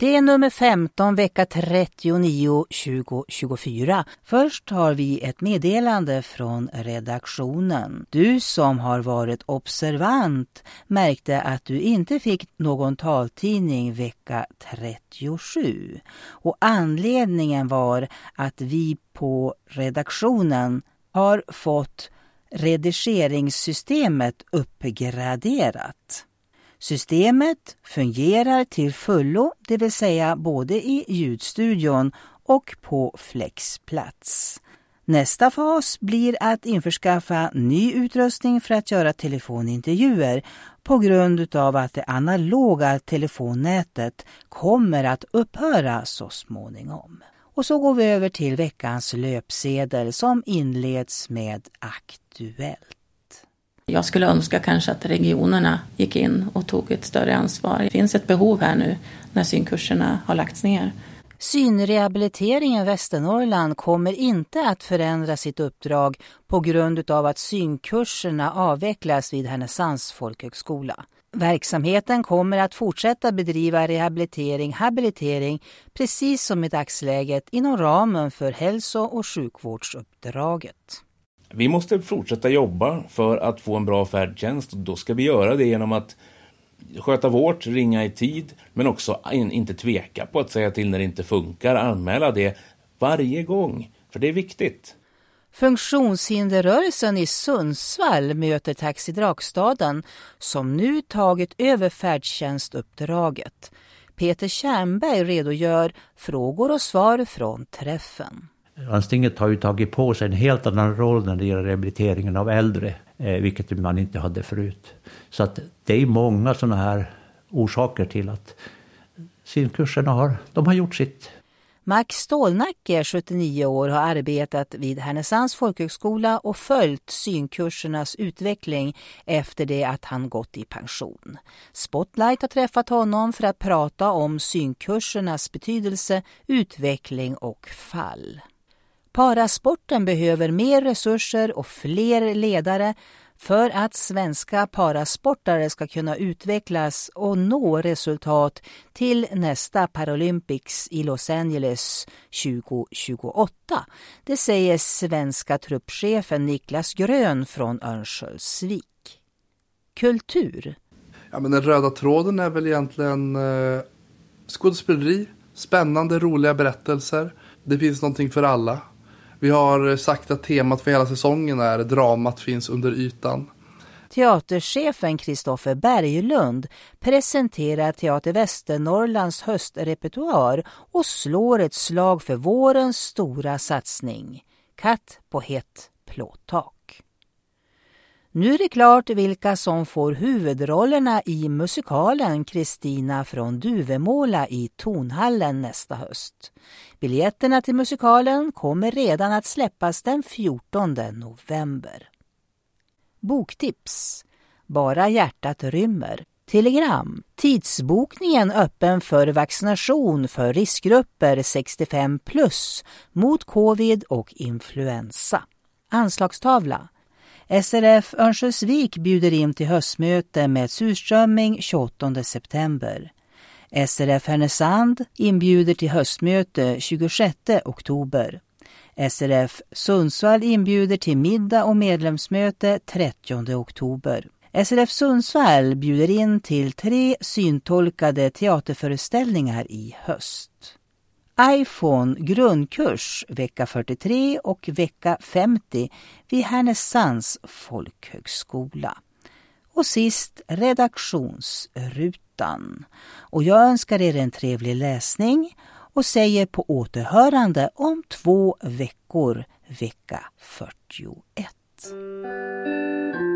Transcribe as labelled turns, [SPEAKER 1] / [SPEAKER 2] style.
[SPEAKER 1] Det är nummer 15, vecka 39, 2024. Först har vi ett meddelande från redaktionen. Du som har varit observant märkte att du inte fick någon taltidning vecka 37. Och anledningen var att vi på redaktionen har fått redigeringssystemet uppgraderat. Systemet fungerar till fullo, det vill säga både i ljudstudion och på Flexplats. Nästa fas blir att införskaffa ny utrustning för att göra telefonintervjuer på grund av att det analoga telefonnätet kommer att upphöra så småningom. Och så går vi över till veckans löpsedel som inleds med Aktuellt.
[SPEAKER 2] Jag skulle önska kanske att regionerna gick in och tog ett större ansvar. Det finns ett behov här nu när synkurserna har lagts ner.
[SPEAKER 1] Synrehabiliteringen Västernorrland kommer inte att förändra sitt uppdrag på grund av att synkurserna avvecklas vid Härnösands folkhögskola. Verksamheten kommer att fortsätta bedriva habilitering precis som i dagsläget inom ramen för hälso- och sjukvårdsuppdraget.
[SPEAKER 3] Vi måste fortsätta jobba för att få en bra färdtjänst och då ska vi göra det genom att sköta vårt, ringa i tid men också inte tveka på att säga till när det inte funkar, anmäla det varje gång för det är viktigt.
[SPEAKER 1] Funktionshinderrörelsen i Sundsvall möter Taxi Drakstaden som nu tagit över färdtjänstuppdraget. Peter Tjernberg redogör frågor och svar från träffen.
[SPEAKER 4] Landstinget har ju tagit på sig en helt annan roll när det gäller rehabiliteringen av äldre, vilket man inte hade förut. Så att det är många sådana här orsaker till att synkurserna har gjort sitt.
[SPEAKER 1] Max Stålnacke, 79 år, har arbetat vid Härnösands folkhögskola och följt synkursernas utveckling efter det att han gått i pension. Spotlight har träffat honom för att prata om synkursernas betydelse, utveckling och fall. Parasporten behöver mer resurser och fler ledare för att svenska parasportare ska kunna utvecklas och nå resultat till nästa Paralympics i Los Angeles 2028. Det säger svenska truppchefen Niklas Grön från Örnsköldsvik. Kultur.
[SPEAKER 5] Ja, men den röda tråden är väl egentligen skådespeleri, spännande, roliga berättelser. Det finns någonting för alla. Vi har sagt att temat för hela säsongen är dramat finns under ytan.
[SPEAKER 1] Teaterchefen Kristoffer Berglund presenterar Teater Västernorrlands höstrepertoar och slår ett slag för vårens stora satsning. Katt på hett plåttak. Nu är det klart vilka som får huvudrollerna i musikalen Kristina från Duvemåla i Tonhallen nästa höst. Biljetterna till musikalen kommer redan att släppas den 14 november. Boktips. Bara hjärtat rymmer. Telegram. Tidsbokningen öppen för vaccination för riskgrupper 65+ mot covid och influensa. Anslagstavla. SRF Örnsköldsvik bjuder in till höstmöte med surströmming 28 september. SRF Härnösand inbjuder till höstmöte 26 oktober. SRF Sundsvall inbjuder till middag och medlemsmöte 30 oktober. SRF Sundsvall bjuder in till 3 syntolkade teaterföreställningar i höst. iPhone grundkurs vecka 43 och vecka 50 vid Härnösands folkhögskola. Och sist redaktionsrutan. Och jag önskar er en trevlig läsning och säger på återhörande om 2 veckor, vecka 41.